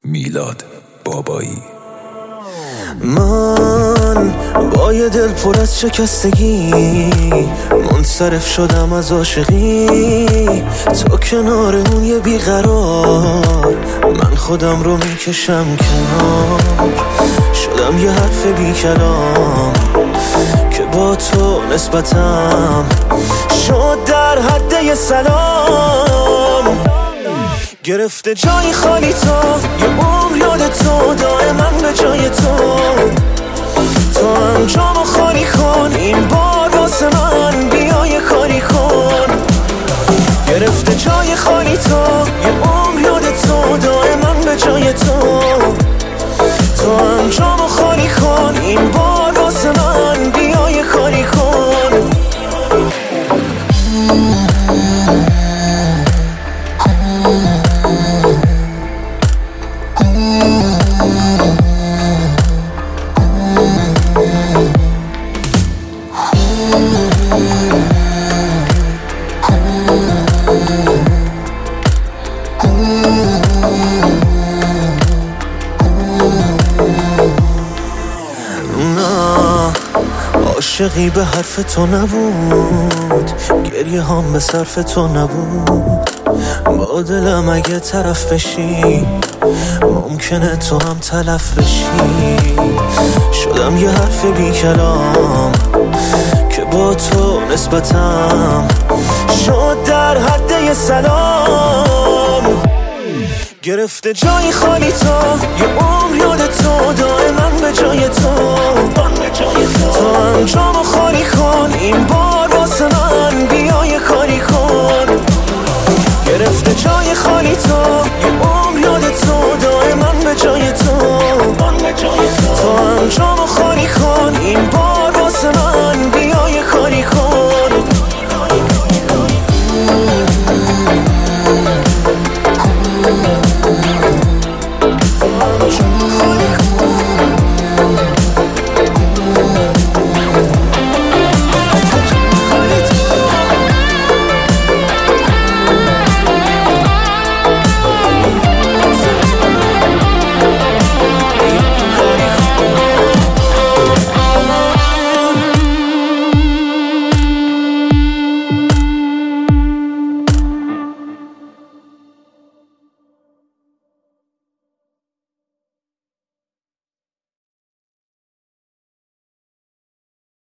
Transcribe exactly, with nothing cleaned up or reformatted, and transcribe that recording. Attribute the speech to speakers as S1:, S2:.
S1: میلاد بابایی.
S2: من با یه دل پر از شکستگی منصرف شدم از عاشقی، تو کنار اون یه بیقرار من خودم رو میکشم کنار، شدم یه حرف بی کلام که با تو نسبتم شد در حد یه سلام. گرفته جای خالی تو یه عمر یاد تو، دائما به جای تو تو هم جامو خالی کن، این بار واسه من بیا یه کاری کن. گرفته جای خالی تو یه عمر یاد تو، دائما به جای تو تو هم جامو خالی کن، این بار واسه من بیا یه کاری کن. عاشقی به حرف تو نبود، گریه هم به صرف تو نبود، با دلم اگه طرف بشی ممکنه تو هم تلف بشی. شدم یه حرف بی کلام که با تو نسبتم شد در حد یه سلام. گرفته جای خالی تو یه عمر یاد تو، دائما به جای تو تو هم جامو خالی کن، این بار واسه من